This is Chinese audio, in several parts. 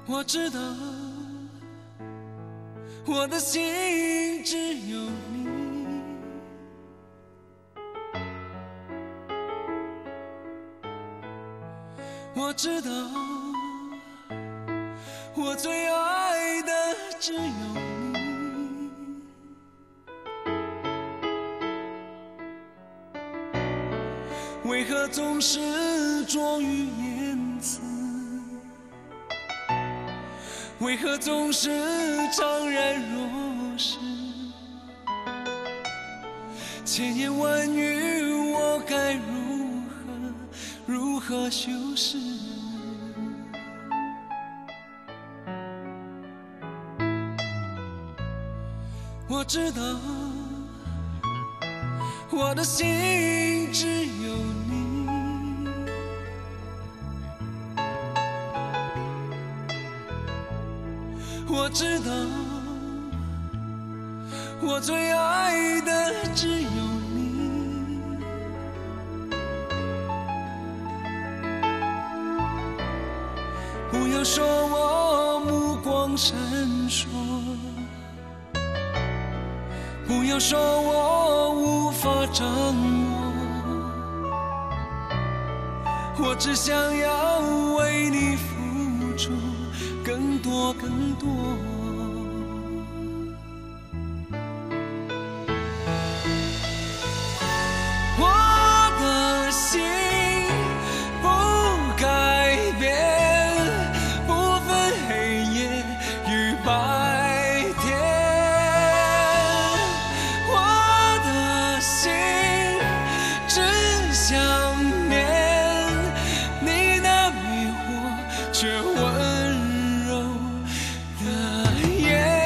我知道，我的心只有你。我知道，我最爱的只有你。为何总是拙于言辞？为何总是怅然若失？千言万语，我该如何修饰？我知道，我的心只有你。我知道，我最爱的只有你。不要说我目光闪烁，不要说我无法掌握，我只想要为你付出更多更多。我的心不改变，不分黑夜与白天。我的心只想念你那迷惑却温柔的眼。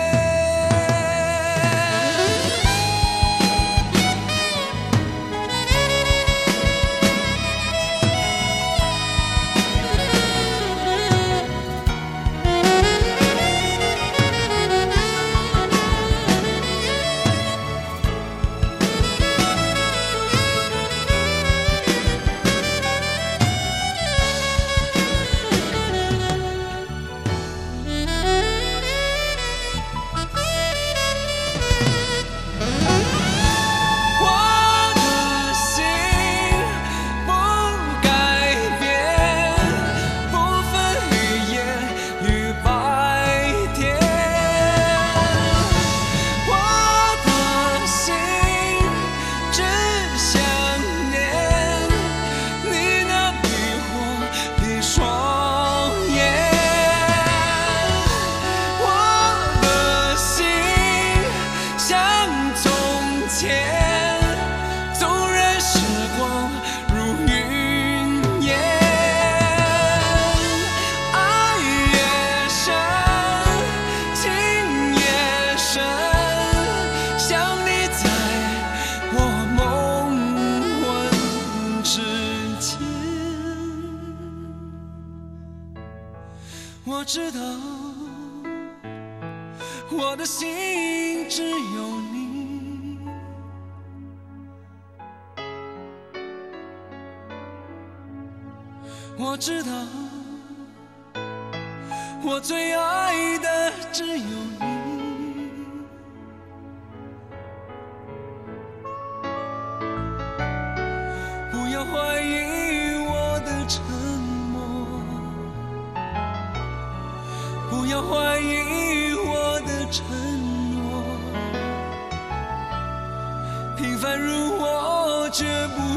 我知道，我的心只有你。我知道，我最爱的只有你。不要怀疑我的沉默，不要怀疑我的承诺，平凡如我，绝不